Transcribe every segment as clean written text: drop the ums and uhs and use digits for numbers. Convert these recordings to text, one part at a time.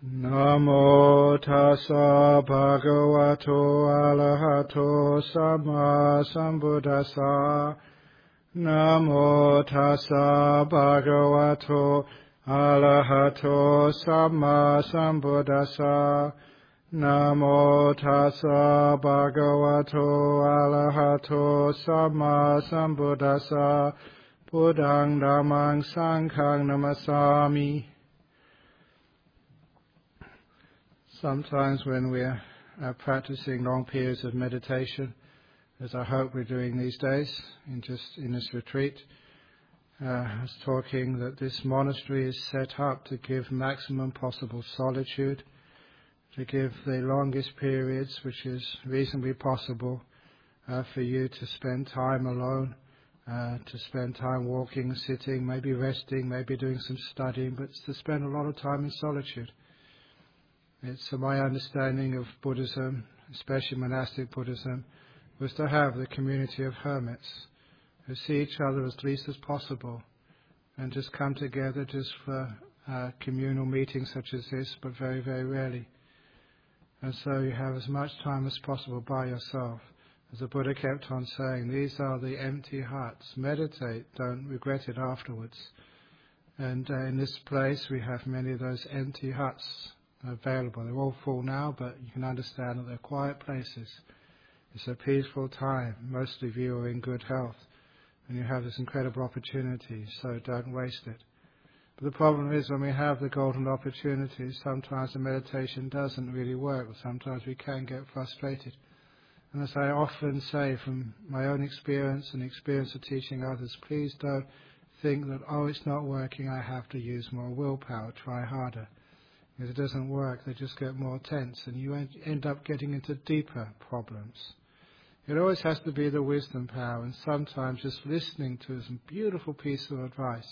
Namo tassa bhagavato arahato samma sambuddhassa. Namo tassa bhagavato arahato samma sambuddhassa. Namo tassa bhagavato arahato samma sambuddhassa. Buddhaṃ dhammāṃ saṅghāṃ namasāmi. Sometimes when we're practicing long periods of meditation, as I hope we're doing these days, in this retreat, I was talking that this monastery is set up to give maximum possible solitude, to give the longest periods which is reasonably possible for you to spend time alone, to spend time walking, sitting, maybe resting, maybe doing some studying, but to spend a lot of time in solitude. It's my understanding of Buddhism, especially monastic Buddhism, was to have the community of hermits who see each other as least as possible and just come together just for communal meetings such as this, but very, very rarely. And so you have as much time as possible by yourself. As the Buddha kept on saying, these are the empty huts. Meditate, don't regret it afterwards. And in this place we have many of those empty huts available. They're all full now, but you can understand that they're quiet places. It's a peaceful time. Most of you are in good health, and you have this incredible opportunity, so don't waste it. But the problem is when we have the golden opportunity, sometimes the meditation doesn't really work. Sometimes we can get frustrated. And as I often say from my own experience and experience of teaching others, please don't think that, oh, it's not working, I have to use more willpower, try harder. If it doesn't work, they just get more tense, and you end up getting into deeper problems. It always has to be the wisdom power, and sometimes just listening to some beautiful piece of advice,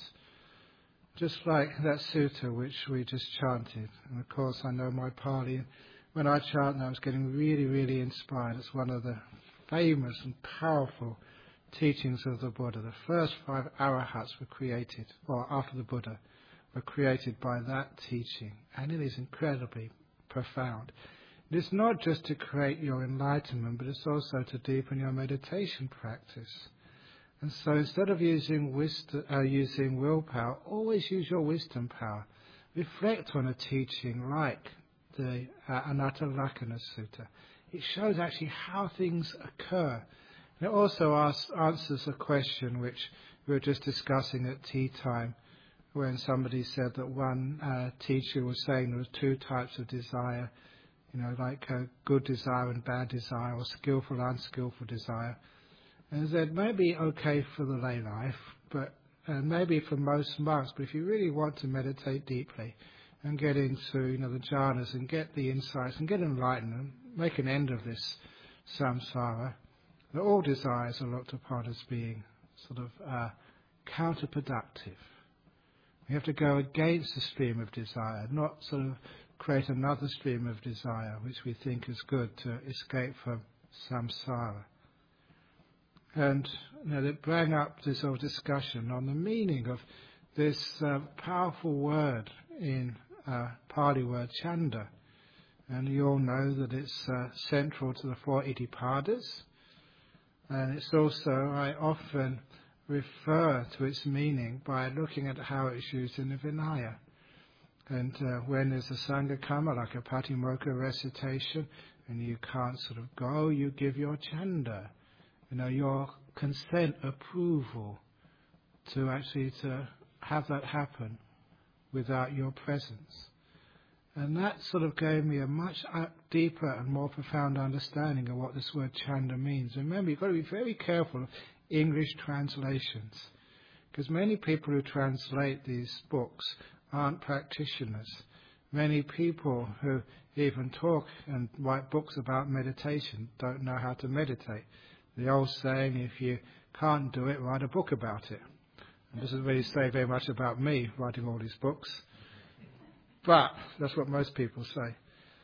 just like that sutta which we just chanted. And of course, I know my Pali. When I chant, I was getting really, really inspired. It's one of the famous and powerful teachings of the Buddha. The first 5 arahats were created, or after the Buddha, were created by that teaching, and it is incredibly profound. It is not just to create your enlightenment, but it's also to deepen your meditation practice. And so instead of using willpower, always use your wisdom power. Reflect on a teaching like the Anatta Lakkhana Sutta. It shows actually how things occur. And it also answers a question which we were just discussing at tea time, when somebody said that one teacher was saying there was 2 types of desire, like good desire and bad desire, or skillful, unskillful desire. And said maybe okay for the lay life, but maybe for most monks, but if you really want to meditate deeply and get into the jhanas and get the insights and get enlightenment, make an end of this samsara, that all desires are looked upon as being sort of counterproductive. We have to go against the stream of desire, not sort of create another stream of desire which we think is good to escape from samsara. And they bring up this whole discussion on the meaning of this powerful word in Pali word chanda. And you all know that it's central to the 4 Iddhipadas. And it's also, I often refer to its meaning by looking at how it's used in the Vinaya. And when there's a Sangha Karma, like a Patimokkha recitation, and you can't sort of go, you give your chanda, your consent, approval to actually to have that happen without your presence. And that sort of gave me a much deeper and more profound understanding of what this word chanda means. Remember, you've got to be very careful of English translations, because many people who translate these books aren't practitioners. Many people who even talk and write books about meditation don't know how to meditate. The old saying, if you can't do it, write a book about it. And this doesn't really say very much about me writing all these books, but that's what most people say.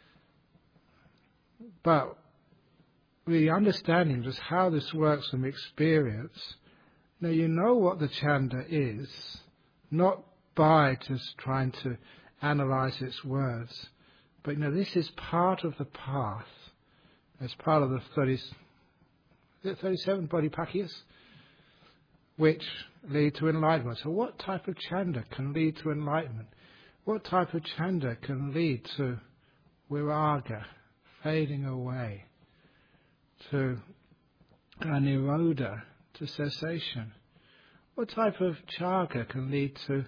But the understanding just how this works from experience, now you know what the chanda is, not by just trying to analyze its words, But this is part of the path. As part of the 37 bodhipackyas, which lead to enlightenment. So what type of chanda can lead to enlightenment? What type of chanda can lead to viraga, fading away, to nirodha, to cessation? What type of chanda can lead to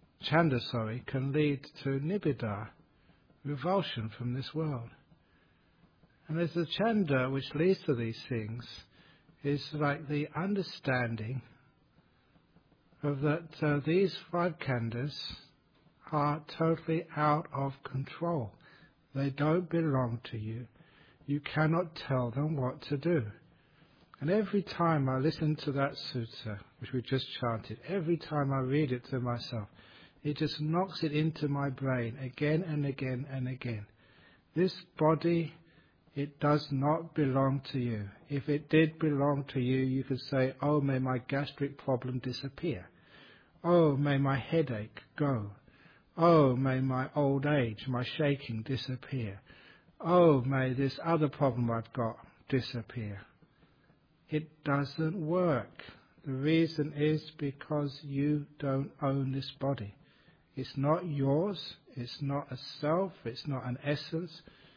nibbida, revulsion from this world? And there's the chanda which leads to these things is like the understanding of that these 5 khandhas are totally out of control. They don't belong to you. You cannot tell them what to do. And every time I listen to that sutta, which we just chanted, every time I read it to myself, it just knocks it into my brain again and again and again. This body, it does not belong to you. If it did belong to you, you could say, oh, may my gastric problem disappear. Oh, may my headache go. Oh, may my old age, my shaking disappear. Oh, may this other problem I've got disappear. It doesn't work. The reason is because you don't own this body. It's not yours. It's not a self. It's not an essence.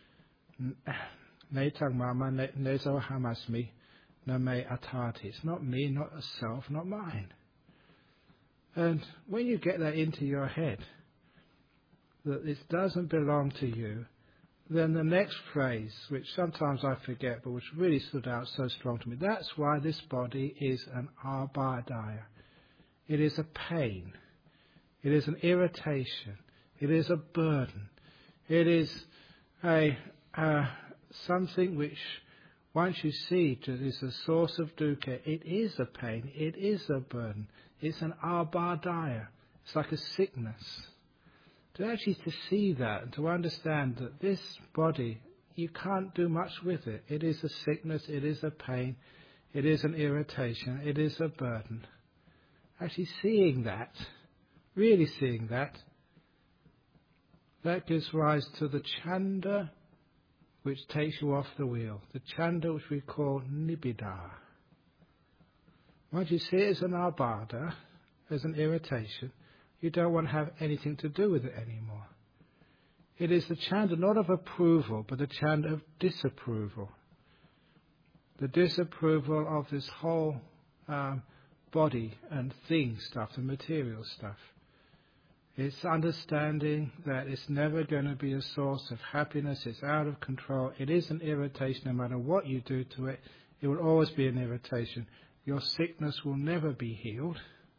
Netang mama nezo hamasmi na me atati. It's not me, not a self, not mine. And when you get that into your head, that this doesn't belong to you, then the next phrase, which sometimes I forget, but which really stood out so strong to me, that's why this body is an abhadaya. It is a pain. It is an irritation. It is a burden. It is something which, once you see it is a source of dukkha, it is a pain. It is a burden. It's an abhadaya. It's like a sickness. To see that and to understand that this body, you can't do much with it. It is a sickness, it is a pain, it is an irritation, it is a burden. Actually seeing that, really seeing that, that gives rise to the chanda which takes you off the wheel. The chanda which we call nibbida. Once you see it as an abhada, as an irritation, you don't want to have anything to do with it anymore. It is the chanda not of approval, but the chanda of disapproval. The disapproval of this whole body and thing stuff, the material stuff. It's understanding that it's never going to be a source of happiness. It's out of control. It is an irritation. No matter what you do to it, it will always be an irritation. Your sickness will never be healed.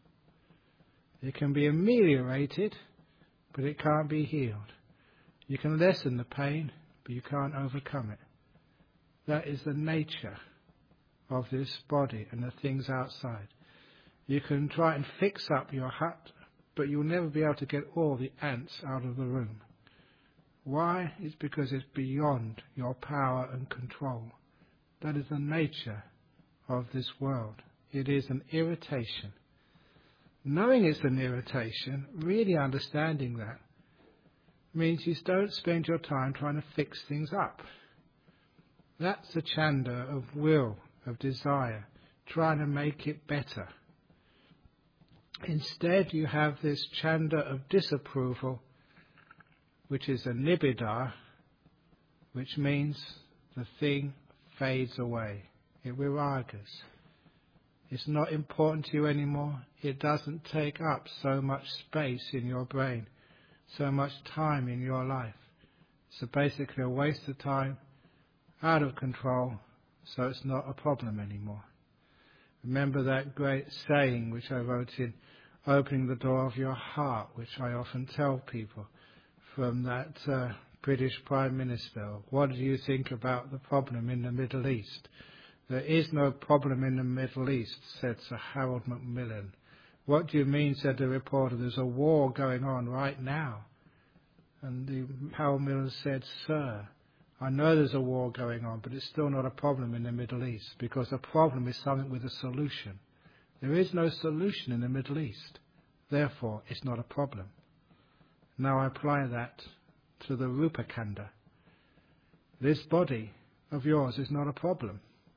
It can be ameliorated, but it can't be healed. You can lessen the pain, but you can't overcome it. That is the nature of this body and the things outside. You can try and fix up your hut, but you'll never be able to get all the ants out of the room. Why? It's because it's beyond your power and control. That is the nature of this world. It is an irritation. Knowing it's an irritation, really understanding that, means you don't spend your time trying to fix things up. That's the chanda of will, of desire, trying to make it better. Instead, you have this chanda of disapproval, which is a nibbida, which means the thing fades away. It viragas. It's not important to you anymore. It doesn't take up so much space in your brain, so much time in your life. So basically a waste of time, out of control, so it's not a problem anymore. Remember that great saying which I wrote in Opening the Door of Your Heart, which I often tell people, from that British Prime Minister. What do you think about the problem in the Middle East? There is no problem in the Middle East, said Sir Harold Macmillan. What do you mean, said the reporter, there's a war going on right now. And Harold Macmillan said, sir, I know there's a war going on, but it's still not a problem in the Middle East, because the problem is something with a solution. There is no solution in the Middle East. Therefore, it's not a problem. Now I apply that to the Rupa Kanda. This body of yours is not a problem.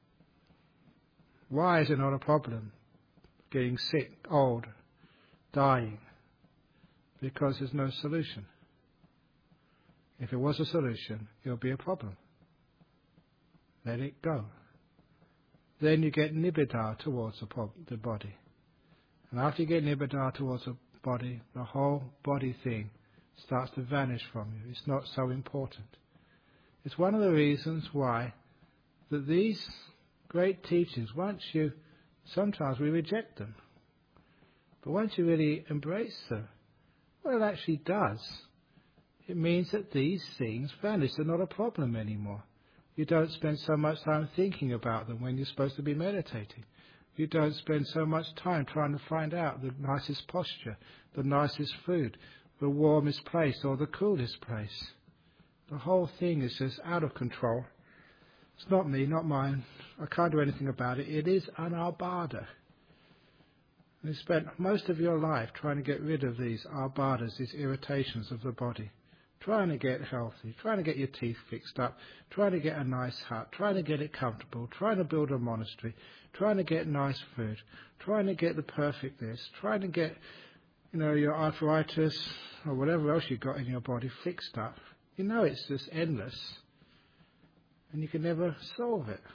Why is it not a problem? Getting sick, old, dying. Because there's no solution. If it was a solution, it would be a problem. Let it go. Then you get nibbida towards the body. And after you get nibbida towards the body, the whole body thing starts to vanish from you. It's not so important. It's one of the reasons why that these great teachings, sometimes we reject them. But once you really embrace them, what it actually does, it means that these things vanish. They're not a problem anymore. You don't spend so much time thinking about them when you're supposed to be meditating. You don't spend so much time trying to find out the nicest posture, the nicest food, the warmest place or the coolest place. The whole thing is just out of control. It's not me, not mine. I can't do anything about it. It is anarbada. You spent most of your life trying to get rid of these arbadas, these irritations of the body. Trying to get healthy, trying to get your teeth fixed up, trying to get a nice hut, trying to get it comfortable, trying to build a monastery, trying to get nice food, trying to get the perfect this, trying to get, your arthritis or whatever else you've got in your body fixed up. It's just endless. And you can never solve it.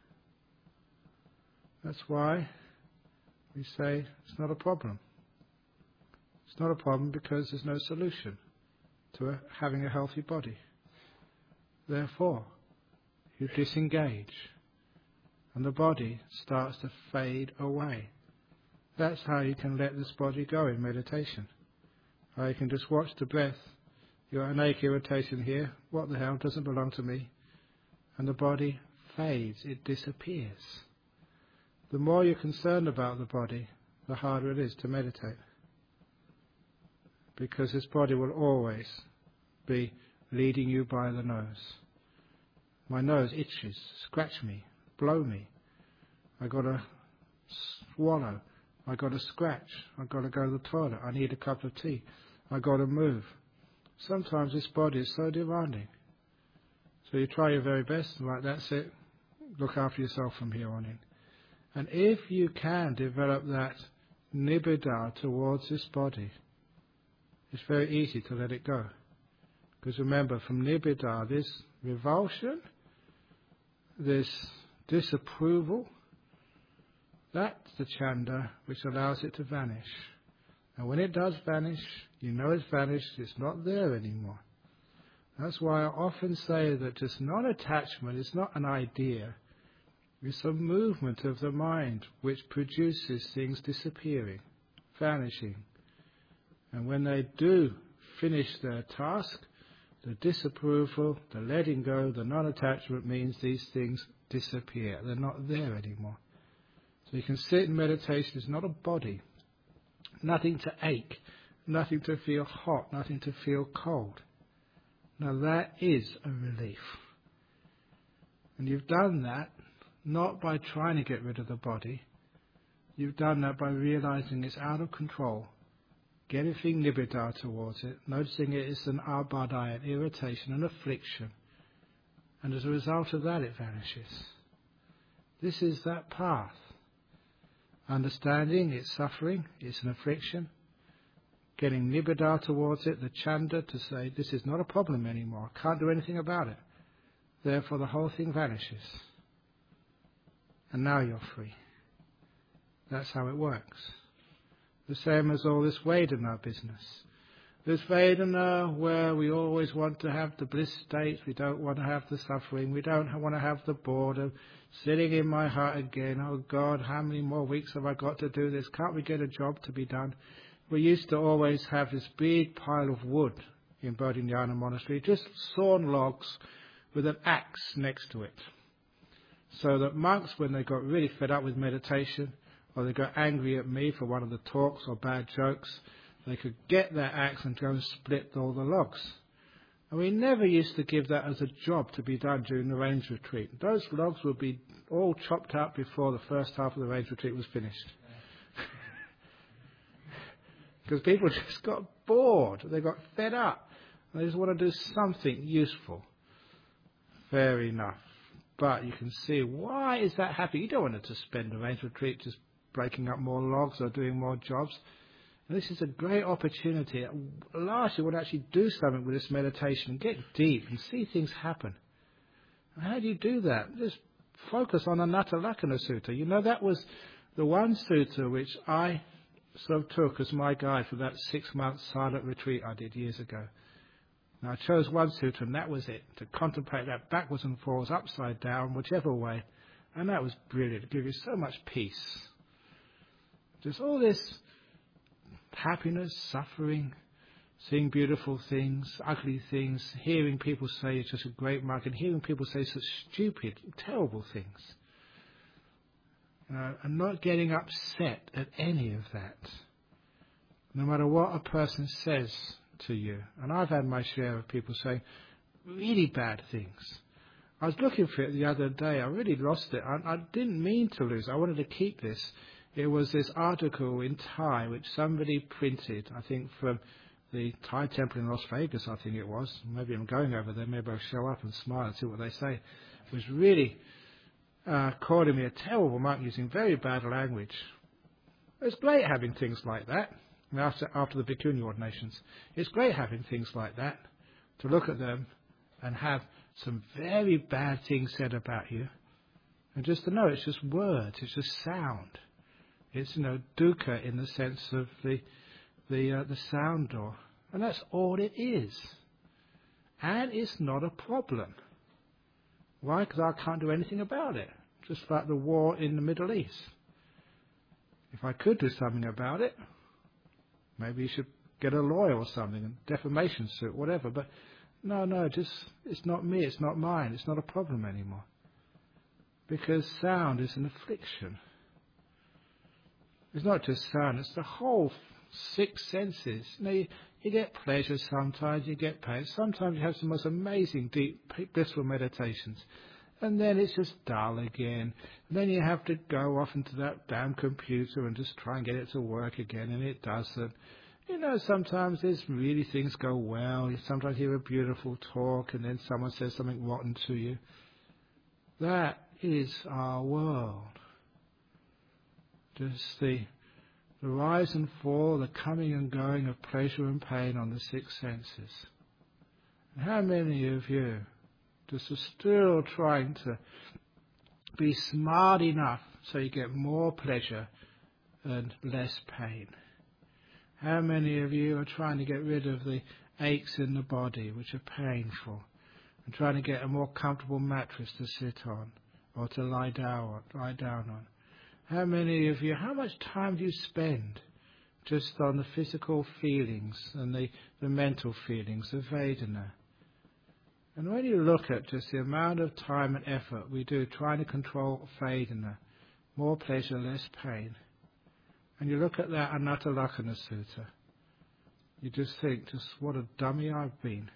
That's why we say it's not a problem. It's not a problem because there's no solution to having a healthy body. Therefore, you disengage and the body starts to fade away. That's how you can let this body go in meditation. Or you can just watch the breath. You've got an ache, irritation here. What the hell, doesn't belong to me. And the body fades, it disappears. The more you're concerned about the body, the harder it is to meditate. Because this body will always be leading you by the nose. My nose itches, scratch me, blow me. I got to swallow. I got to scratch. I got to go to the toilet. I need a cup of tea. I got to move. Sometimes this body is so demanding. So you try your very best, right, that's it. Look after yourself from here on in. And if you can develop that nibbida towards this body, it's very easy to let it go. Because remember, from nibbida, this revulsion, this disapproval, that's the chanda which allows it to vanish. And when it does vanish, you know it's vanished, it's not there anymore. That's why I often say that just non-attachment is not an idea. It's a movement of the mind which produces things disappearing, vanishing. And when they do finish their task, the disapproval, the letting go, the non-attachment means these things disappear. They're not there anymore. So you can sit in meditation. It's not a body. Nothing to ache, nothing to feel hot, nothing to feel cold. Now that is a relief. And you've done that not by trying to get rid of the body. You've done that by realizing it's out of control. Getting nibbida towards it, noticing it is an arbada, an irritation, an affliction. And as a result of that, it vanishes. This is that path. Understanding it's suffering, it's an affliction. Getting nibbida towards it, the chanda to say, this is not a problem anymore, I can't do anything about it. Therefore the whole thing vanishes. And now you're free. That's how it works. The same as all this Vedana business. This Vedana where we always want to have the bliss state, we don't want to have the suffering, we don't want to have the boredom, sitting in my heart again, oh God, how many more weeks have I got to do this? Can't we get a job to be done? We used to always have this big pile of wood in Bodhinyana Monastery, just sawn logs with an axe next to it. So that monks, when they got really fed up with meditation, or they got angry at me for one of the talks or bad jokes, they could get their axe and go and split all the logs. And we never used to give that as a job to be done during the range retreat. Those logs would be all chopped up before the first half of the range retreat was finished. Because people just got bored. They got fed up. They just want to do something useful. Fair enough. But you can see, why is that happening? You don't want to spend a rains retreat just breaking up more logs or doing more jobs. And this is a great opportunity. At last, you want to actually do something with this meditation, get deep and see things happen. And how do you do that? Just focus on Anatta Lakkhana Sutta. You know, that was the one sutta which I sort of took as my guide for that 6-month silent retreat I did years ago. Now, I chose one sutta, and that was it, to contemplate that backwards and forwards, upside down, whichever way. And that was brilliant. It gave you so much peace. Just all this happiness, suffering, seeing beautiful things, ugly things, hearing people say it's just a great mark, and hearing people say such stupid, terrible things. And not getting upset at any of that, no matter what a person says to you. And I've had my share of people saying really bad things. I was looking for it the other day. I really lost it. I didn't mean to lose it. I wanted to keep this. It was this article in Thai which somebody printed, I think from the Thai temple in Las Vegas, I think it was. Maybe I'm going over there. Maybe I'll show up and smile and see what they say. It was really calling me a terrible monk, using very bad language. It's great having things like that. After the Bhikkhuni ordinations, it's great having things like that, to look at them and have some very bad things said about you, and just to know it's just words, it's just sound. It's, dukkha in the sense of the sound door, and that's all it is. And it's not a problem. Why? Because I can't do anything about it. Just like the war in the Middle East. If I could do something about it, maybe you should get a lawyer or something, a defamation suit, whatever. But no, just it's not me, it's not mine, it's not a problem anymore. Because sound is an affliction. It's not just sound, it's the whole 6 senses. You get pleasure sometimes, you get pain. Sometimes you have some most amazing, deep, blissful meditations. And then it's just dull again. And then you have to go off into that damn computer and just try and get it to work again, and it doesn't. Sometimes there's really things go well. You sometimes hear a beautiful talk, and then someone says something rotten to you. That is our world. Just the rise and fall, the coming and going of pleasure and pain on the 6 senses. And how many of you just are still trying to be smart enough so you get more pleasure and less pain? How many of you are trying to get rid of the aches in the body which are painful, and trying to get a more comfortable mattress to sit on or to lie down on? How many of you, how much time do you spend just on the physical feelings and the mental feelings of Vedana? And when you look at just the amount of time and effort we do trying to control Vedana, more pleasure, less pain, and you look at that Anatta Lakkhana Sutta, you just think, just what a dummy I've been.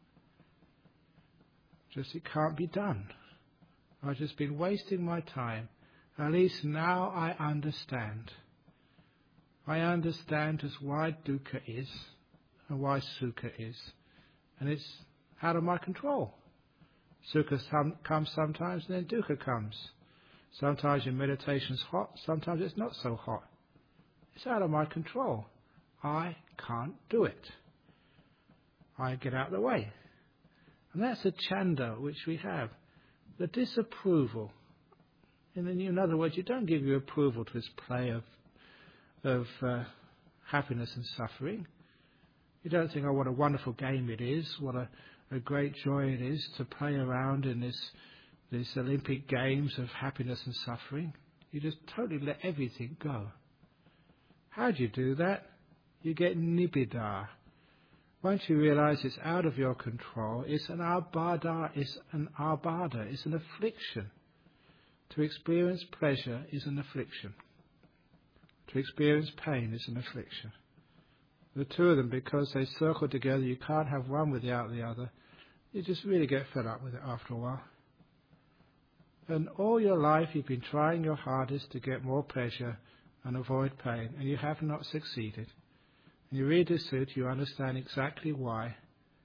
Just it can't be done. I've just been wasting my time. At least now I understand. I understand just why dukkha is and why sukha is. And it's out of my control. Sukha comes sometimes, and then dukkha comes. Sometimes your meditation's hot, sometimes it's not so hot. It's out of my control. I can't do it. I get out of the way. And that's the chanda which we have. The disapproval. In other words, you don't give your approval to this play of happiness and suffering. You don't think, oh, what a wonderful game it is, what a great joy it is to play around in this Olympic Games of happiness and suffering. You just totally let everything go. How do you do that? You get nibbida. Once you realize it's out of your control, it's an abada, it's an affliction. To experience pleasure is an affliction. To experience pain is an affliction. The two of them, because they circle together, you can't have one without the other. You just really get fed up with it after a while. And all your life you've been trying your hardest to get more pleasure and avoid pain, and you have not succeeded. And you read this sutta, you understand exactly why.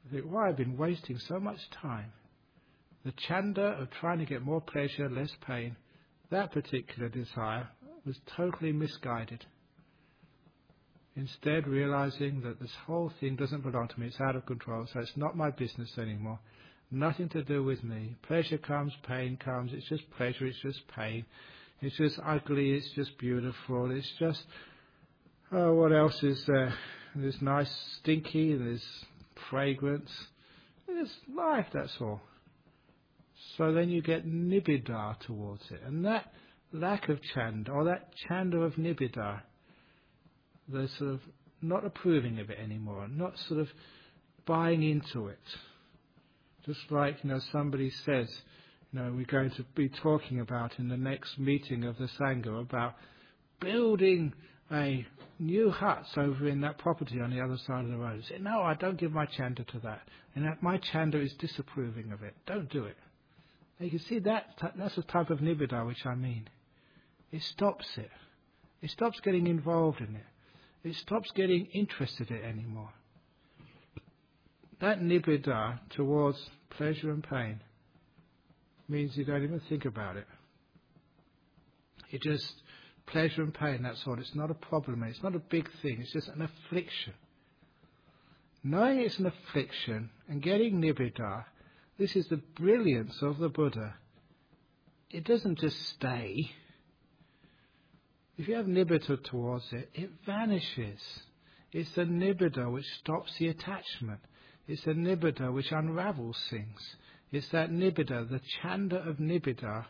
I think, why I've been wasting so much time. The chanda of trying to get more pleasure, less pain, that particular desire was totally misguided. Instead, realizing that this whole thing doesn't belong to me, it's out of control, so it's not my business anymore. Nothing to do with me. Pleasure comes, pain comes, it's just pleasure, it's just pain. It's just ugly, it's just beautiful, it's just, oh, what else is there? There's nice stinky, there's fragrance, there's life, that's all. So then you get nibbida towards it. And that lack of chanda, or that chanda of nibbida, they're sort of not approving of it anymore, not sort of buying into it. Just like, somebody says, we're going to be talking about in the next meeting of the Sangha about building a new huts over in that property on the other side of the road. Say, no, I don't give my chanda to that. And that my chanda is disapproving of it. Don't do it. And you can see that's the type of nibbida which I mean. It stops it. It stops getting involved in it. It stops getting interested in it anymore. That nibbida towards pleasure and pain means you don't even think about it. It just, pleasure and pain, that's all. It's not a problem. It's not a big thing. It's just an affliction. Knowing it's an affliction and getting nibbida, this is the brilliance of the Buddha. It doesn't just stay. If you have nibbida towards it, it vanishes. It's the nibbida which stops the attachment. It's the nibbida which unravels things. It's that nibbida, the chanda of nibbida,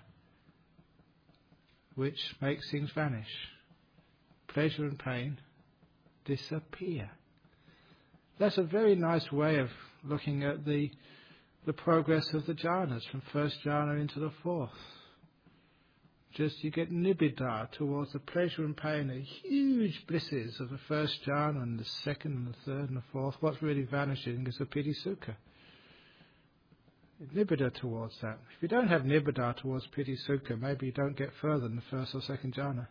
which makes things vanish. Pleasure and pain disappear. That's a very nice way of looking at the progress of the jhanas, from first jhana into the fourth. Just you get nibbida towards the pleasure and pain, the huge blisses of the first jhana and the second and the third and the fourth. What's really vanishing is the piti sukha. Nibbida towards that. If you don't have nibbida towards piti sukha, maybe you don't get further than the first or second jhana.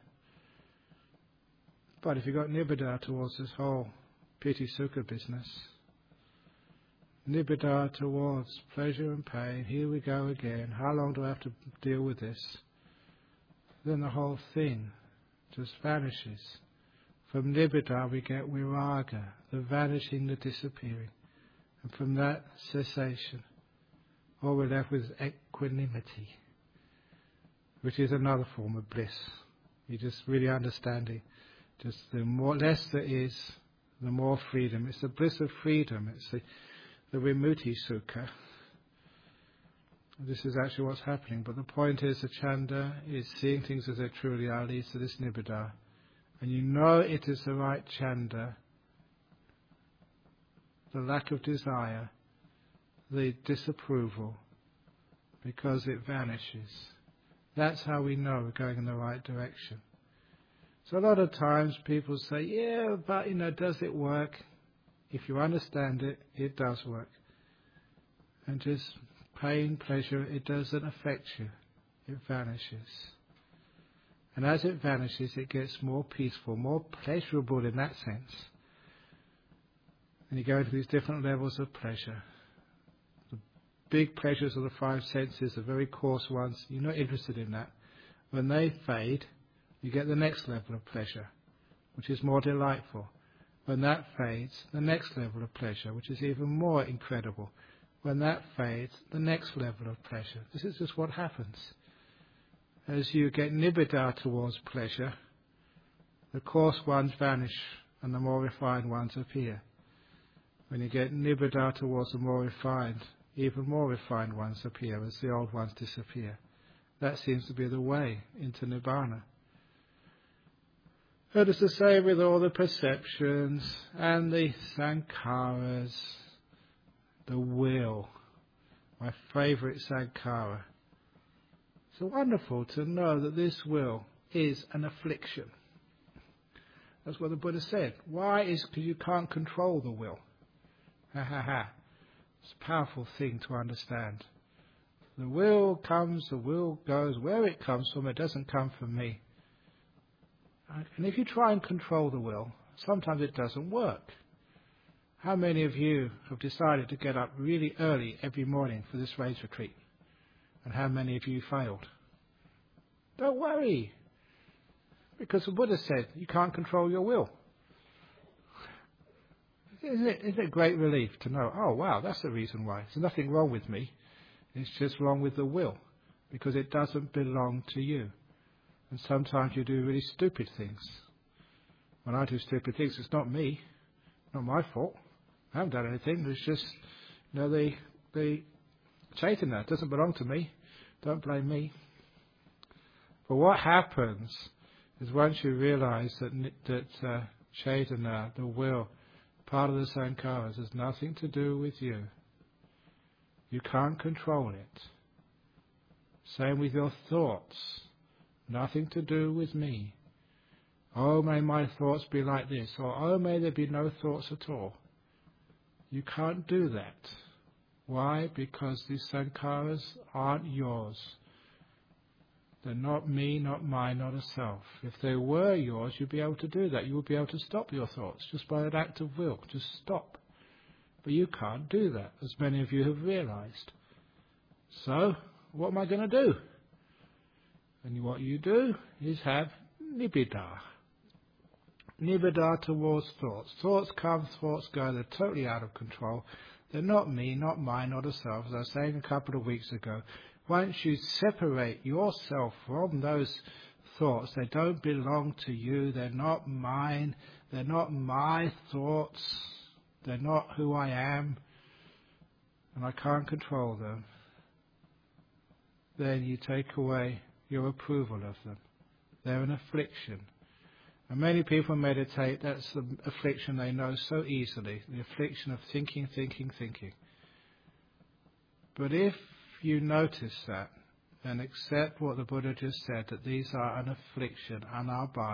But if you've got nibbida towards this whole piti sukha business, nibbida towards pleasure and pain, here we go again, how long do I have to deal with this? Then the whole thing just vanishes. From nibbida we get viraga, the vanishing, the disappearing. And from that, cessation. All we're left with is equanimity, which is another form of bliss. You're just really understanding. Just the less there is, the more freedom. It's the bliss of freedom. It's the Vimutti Sukha. This is actually what's happening. But the point is, the chanda is seeing things as they truly are, leads to this nibbida. And you know it is the right chanda. The lack of desire, the disapproval, because it vanishes. That's how we know we're going in the right direction. So a lot of times people say, yeah, but does it work? If you understand it, it does work. And just pain, pleasure, it doesn't affect you. It vanishes. And as it vanishes, it gets more peaceful, more pleasurable in that sense. And you go into these different levels of pleasure. The big pleasures of the five senses, the very coarse ones, you're not interested in that. When they fade, you get the next level of pleasure, which is more delightful. When that fades, the next level of pleasure, which is even more incredible. When that fades, the next level of pleasure. This is just what happens. As you get nibbida towards pleasure, the coarse ones vanish and the more refined ones appear. When you get nibbida towards the more refined, even more refined ones appear as the old ones disappear. That seems to be the way into Nibbana. That is to say, with all the perceptions and the sankharas, the will, my favourite sankhara. So wonderful to know that this will is an affliction. That's what the Buddha said. Why? Is because you can't control the will. Ha ha ha. It's a powerful thing to understand. The will comes, the will goes. Where it comes from, it doesn't come from me. And if you try and control the will, sometimes it doesn't work. How many of you have decided to get up really early every morning for this raise retreat? And how many of you failed? Don't worry, because the Buddha said you can't control your will. Isn't it a great relief to know, oh wow, that's the reason why. There's nothing wrong with me. It's just wrong with the will, because it doesn't belong to you. And sometimes you do really stupid things. When I do stupid things, it's not me, not my fault. I haven't done anything. It's just, the Chaitanya. It doesn't belong to me. Don't blame me. But what happens is once you realize that Chaitanya, the will, part of the Sankharas, has nothing to do with you. You can't control it. Same with your thoughts. Nothing to do with me. Oh, may my thoughts be like this, or oh, may there be no thoughts at all. You can't do that. Why? Because these sankharas aren't yours. They're not me, not mine, not a self. If they were yours, you'd be able to do that. You would be able to stop your thoughts just by an act of will. Just stop. But you can't do that, as many of you have realized. So, what am I going to do? And what you do is have nibbida. Nibbida towards thoughts. Thoughts come, thoughts go. They're totally out of control. They're not me, not mine, not a self. As I was saying a couple of weeks ago, once you separate yourself from those thoughts, they don't belong to you. They're not mine. They're not my thoughts. They're not who I am. And I can't control them. Then you take away your approval of them. They're an affliction. And many people meditate, that's the affliction they know so easily, the affliction of thinking. But if you notice that, and accept what the Buddha just said, that these are an affliction, an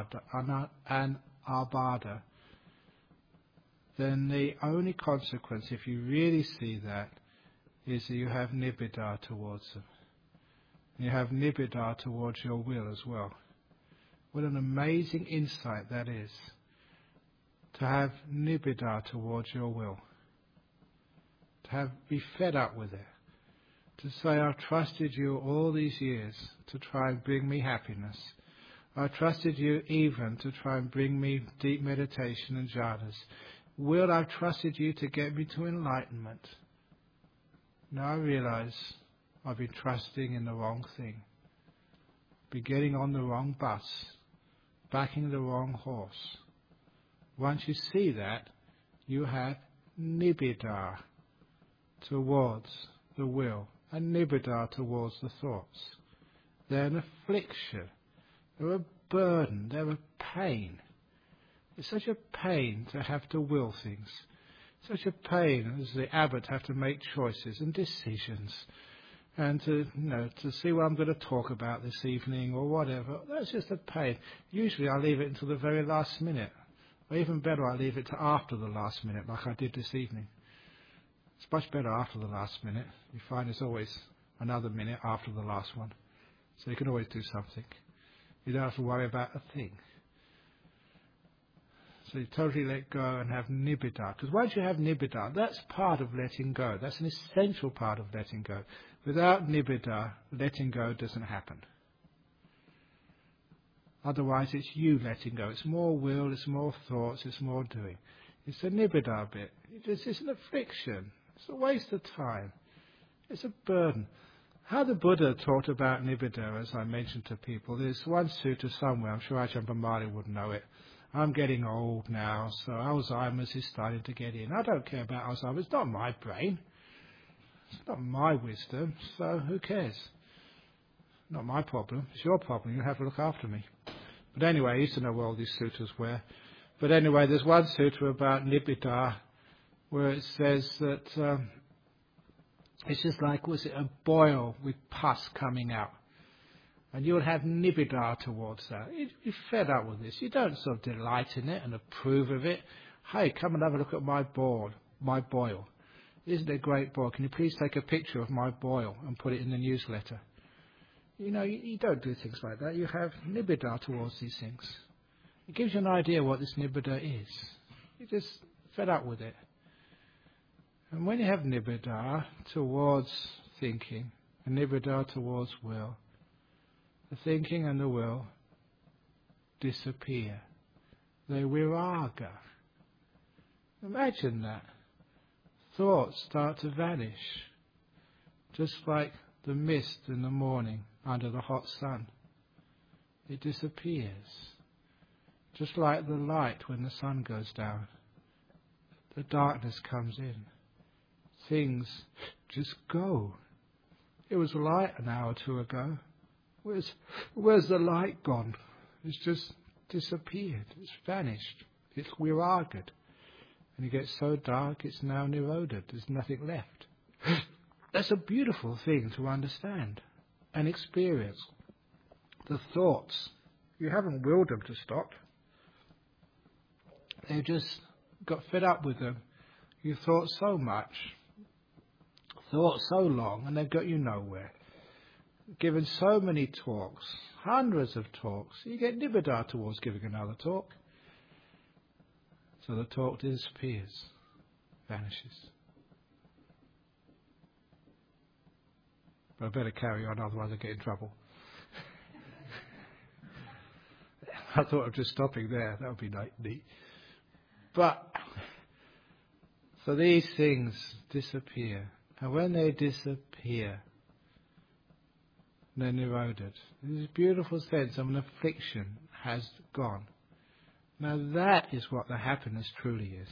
abhada, then the only consequence, if you really see that, is that you have nibbida towards them. You have nibbida towards your will as well. What an amazing insight that is, to have nibbida towards your will, to be fed up with it, to say, I've trusted you all these years to try and bring me happiness. I trusted you even to try and bring me deep meditation and jhanas. Will, I've trusted you to get me to enlightenment. Now I realize I've been trusting in the wrong thing, been getting on the wrong bus, backing the wrong horse. Once you see that, you have nibbida towards the will and nibbida towards the thoughts. They're an affliction. They're a burden. They're a pain. It's such a pain to have to will things. Such a pain as the abbot have to make choices and decisions. And to see what I'm going to talk about this evening or whatever, that's just a pain. Usually I leave it until the very last minute. Or even better, I leave it to after the last minute, like I did this evening. It's much better after the last minute. You find there's always another minute after the last one. So you can always do something. You don't have to worry about a thing. So you totally let go and have nibbida. Because once you have nibbida, that's part of letting go. That's an essential part of letting go. Without nibbida, letting go doesn't happen. Otherwise, it's you letting go. It's more will, it's more thoughts, it's more doing. It's the nibbida bit. It's an affliction. It's a waste of time. It's a burden. How the Buddha taught about nibbida, as I mentioned to people, there's one sutta somewhere, I'm sure Ajahn Brahmali would know it. I'm getting old now, so Alzheimer's is starting to get in. I don't care about Alzheimer's. It's not my brain. It's not my wisdom, so who cares? Not my problem. It's your problem. You have to look after me. But anyway, I used to know where all these sutras were. But anyway, there's one sutra about nibbida where it says that it's just like, was it a boil with pus coming out? And you'll have nibbida towards that. You're fed up with this. You don't sort of delight in it and approve of it. Hey, come and have a look at my boil. Isn't it a great boil? Can you please take a picture of my boil and put it in the newsletter? You don't do things like that. You have nibbida towards these things. It gives you an idea what this nibbida is. You're just fed up with it. And when you have nibbida towards thinking, and nibbida towards will, the thinking and the will disappear. They viraga. Imagine that. Thoughts start to vanish, just like the mist in the morning under the hot sun. It disappears, just like the light when the sun goes down. The darkness comes in. Things just go. It was light an hour or two ago. Where's the light gone? It's just disappeared. It's vanished. It's viragad. And it gets so dark it's now nirodha. There's nothing left. That's a beautiful thing to understand and experience. The thoughts, you haven't willed them to stop. They've just got fed up with them. You thought so much, thought so long, and they've got you nowhere. Given so many talks, hundreds of talks, you get nibbida towards giving another talk. So the talk disappears, vanishes. But I better carry on, otherwise I get in trouble. I thought of just stopping there. That would be neat. But, so these things disappear. And when they disappear, they're nirodha. This beautiful sense of an affliction has gone. Now that is what the happiness truly is.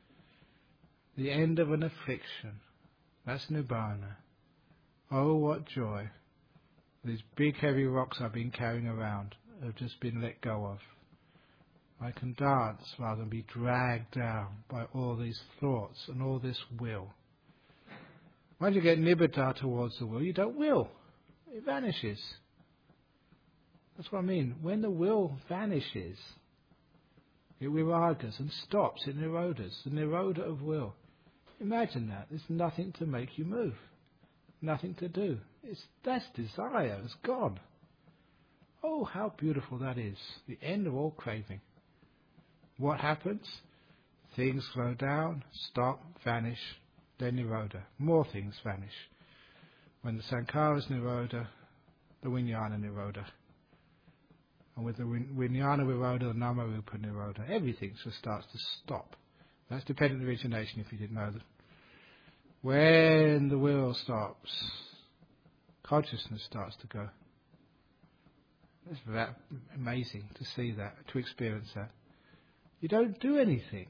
The end of an affliction. That's nibbana. Oh, what joy. These big heavy rocks I've been carrying around have just been let go of. I can dance rather than be dragged down by all these thoughts and all this will. Once you get nibbida towards the will, you don't will. It vanishes. That's what I mean. When the will vanishes, it viragas and stops. It nirodhas. The nirodha of will. Imagine that. There's nothing to make you move. Nothing to do. That's desire. It's gone. Oh, how beautiful that is. The end of all craving. What happens? Things slow down, stop, vanish, then nirodha. More things vanish. When the sankharas nirodha, the vijnana nirodha. And with the vijnana nirodha, the namarupa nirodha. Everything just starts to stop. That's dependent origination, if you didn't know that. When the will stops, consciousness starts to go. It's very amazing to see that, to experience that. You don't do anything.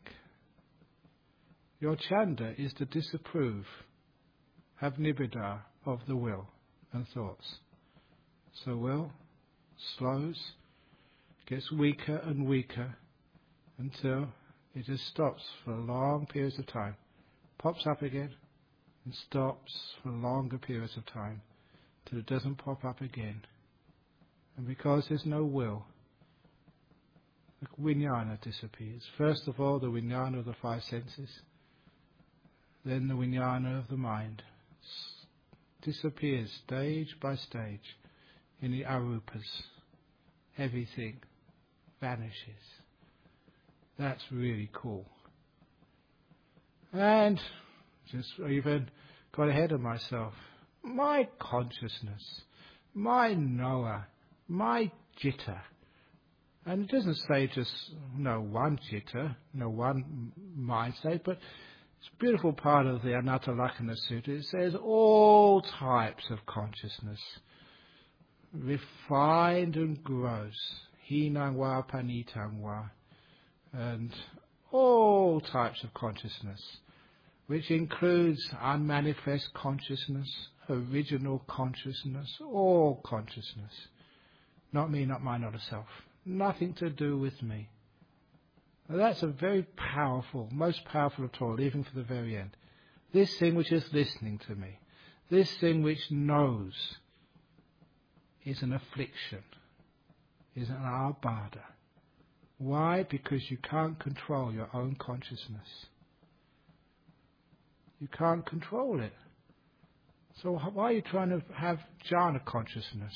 Your chanda is to disapprove, have nibbida of the will and thoughts. So will slows, gets weaker and weaker until it just stops for long periods of time. Pops up again and stops for longer periods of time till it doesn't pop up again. And because there's no will, the vijnana disappears. First of all, the vijnana of the five senses, then the vijnana of the mind disappears stage by stage in the arupas. Everything vanishes. That's really cool. And just even got ahead of myself. My consciousness, my knower, my jitta. And it doesn't say just one jitta, one mind state, but it's a beautiful part of the Anatta Lakkhana Sutta. It says all types of consciousness, refined and gross, hinang wa panitang wa, and all types of consciousness, which includes unmanifest consciousness, original consciousness, all consciousness. Not me, not mine, not a self. Nothing to do with me. Now that's a very powerful, most powerful of all, even for the very end. This thing which is listening to me, this thing which knows, is an affliction, is an abada. Why? Because you can't control your own consciousness. You can't control it. So why are you trying to have jhana consciousness?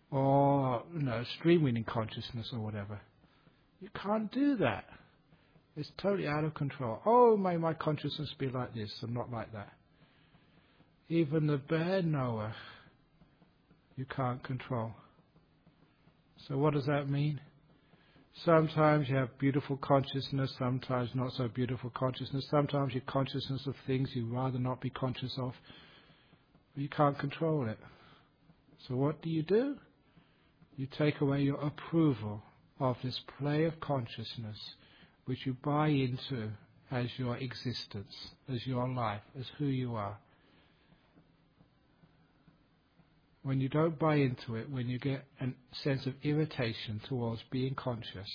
Or, stream winning consciousness or whatever? You can't do that. It's totally out of control. Oh, may my consciousness be like this and not like that. Even the bad knower you can't control. So what does that mean? Sometimes you have beautiful consciousness, sometimes not so beautiful consciousness. Sometimes you're consciousness of things you'd rather not be conscious of. But you can't control it. So what do? You take away your approval of this play of consciousness which you buy into as your existence, as your life, as who you are. When you don't buy into it, when you get a sense of irritation towards being conscious,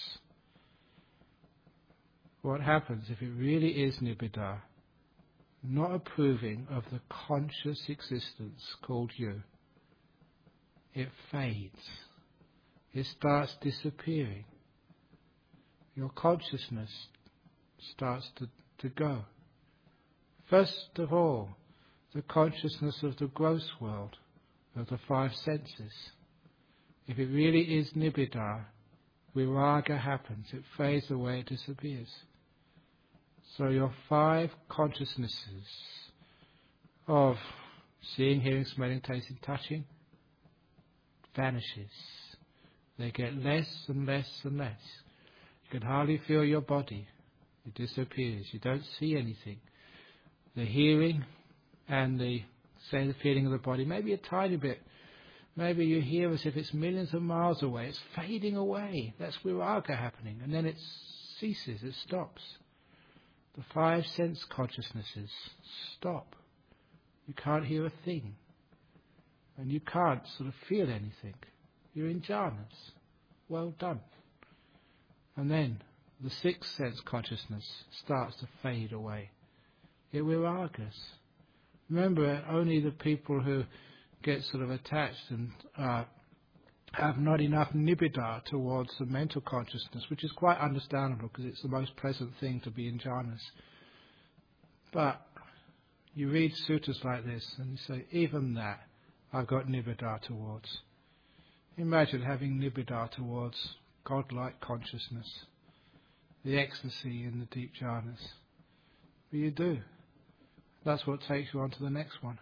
what happens if it really is nibbida, not approving of the conscious existence called you? It fades. It starts disappearing. Your consciousness starts to go. First of all, the consciousness of the gross world, of the five senses. If it really is nibbida, viraga happens. It fades away, it disappears. So your five consciousnesses of seeing, hearing, smelling, tasting, touching vanishes. They get less and less and less. You can hardly feel your body. It disappears. You don't see anything. The hearing and the feeling of the body, maybe a tiny bit. Maybe you hear as if it's millions of miles away. It's fading away. That's viraga happening. And then it ceases. It stops. The five sense consciousnesses stop. You can't hear a thing. And you can't sort of feel anything. You're in jhanas. Well done. And then the sixth sense consciousness starts to fade away. It viragas. Remember, only the people who get sort of attached and have not enough nibbida towards the mental consciousness, which is quite understandable because it's the most pleasant thing to be in jhanas. But you read sutras like this and you say, even that I've got nibbida towards. Imagine having nibbida towards godlike consciousness, the ecstasy in the deep jhanas. But you do. That's what takes you on to the next one.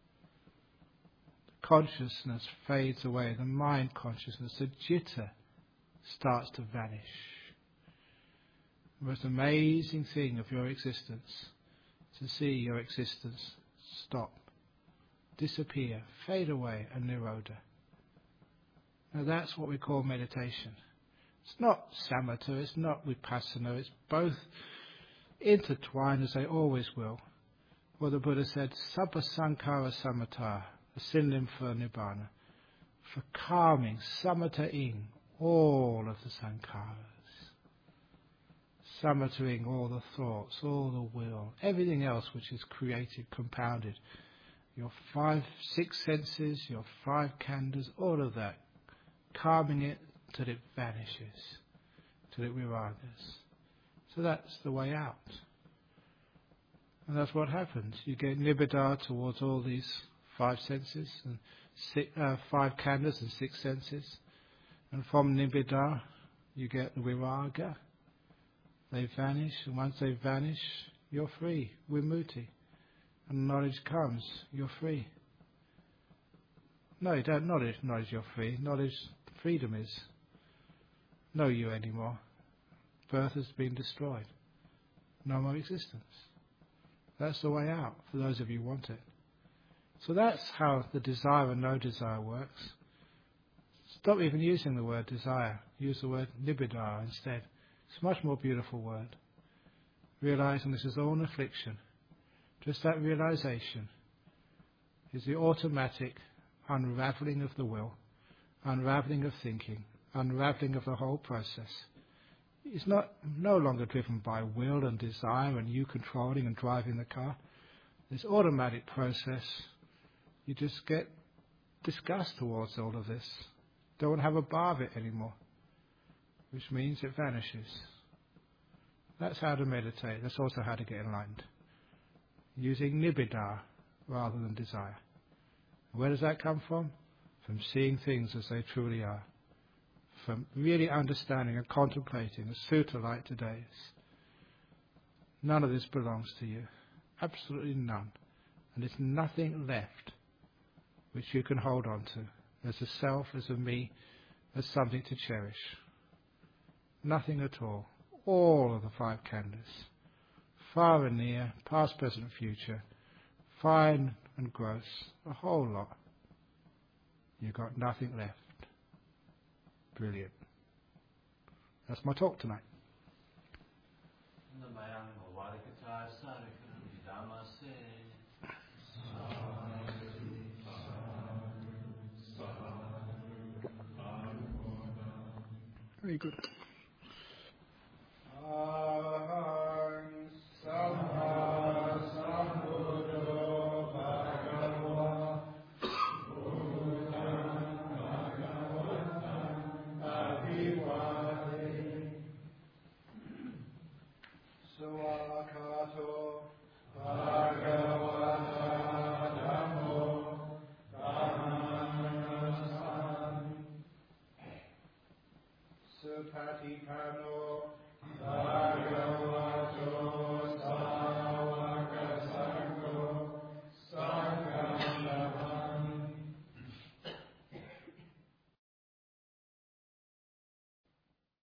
The consciousness fades away, the mind consciousness, the citta starts to vanish. The most amazing thing of your existence, to see your existence stop, disappear, fade away, and nirodha. Now that's what we call meditation. It's not samatha, it's not vipassana, it's both intertwined as they always will. Well, the Buddha said, sabba sankhara samatha, a synonym for nibbana, for calming, samatha-ing all of the sankharas, samatha-ing all the thoughts, all the will, everything else which is created, compounded, your six senses, your five khandhas, all of that, calming it till it vanishes, till it viragas. So that's the way out. And that's what happens. You get nibbida towards all these five senses, and five khandhas and six senses. And from nibbida, you get the viraga. They vanish, and once they vanish, you're free, vimutti. And knowledge comes, you're free. No, you don't knowledge you're free. Knowledge, freedom is. No you anymore. Birth has been destroyed. No more existence. That's the way out, for those of you who want it. So that's how the desire and no desire works. Stop even using the word desire. Use the word nibbida instead. It's a much more beautiful word. Realizing this is all an affliction. Just that realization is the automatic unraveling of the will, unraveling of thinking, unraveling of the whole process. It's no longer driven by will and desire and you controlling and driving the car. This automatic process, you just get disgust towards all of this. Don't want to have a bar of it anymore, which means it vanishes. That's how to meditate. That's also how to get enlightened. Using nibbida rather than desire. Where does that come from? From seeing things as they truly are. From really understanding and contemplating a sutta like today's. None of this belongs to you. Absolutely none. And there's nothing left which you can hold on to as a self, as a me, as something to cherish. Nothing at all. All of the five khandhas, far and near, past, present, future, fine and gross, a whole lot. You've got nothing left. Brilliant. That's my talk tonight. Very good. Patipano,